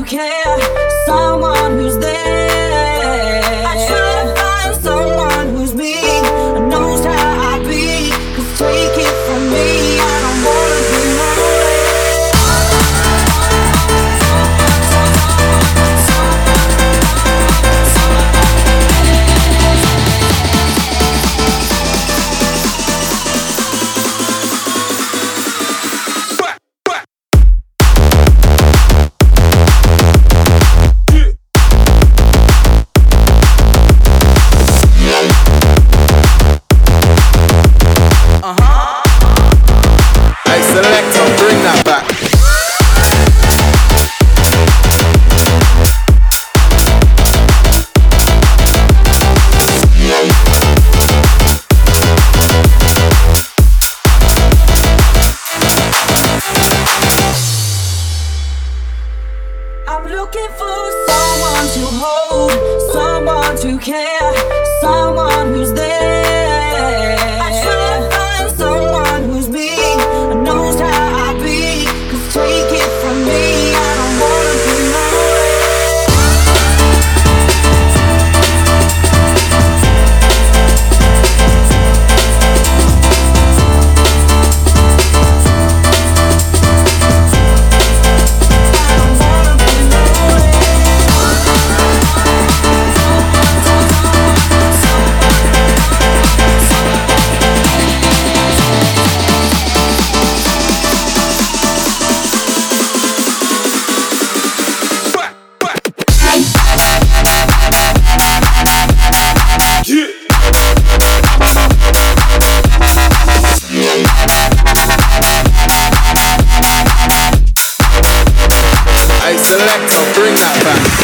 care, someone who's there. I try to find someone who's me and knows how I be. 'Cause take it from me, I don't wanna be lonely. Hey selector, bring that back. I'm looking for someone to hold, someone to care, someone who's there. I try to find someone who's me and knows how I be. 'Cause take it from me, I don't wanna be lonely. Hey selector, bring that back.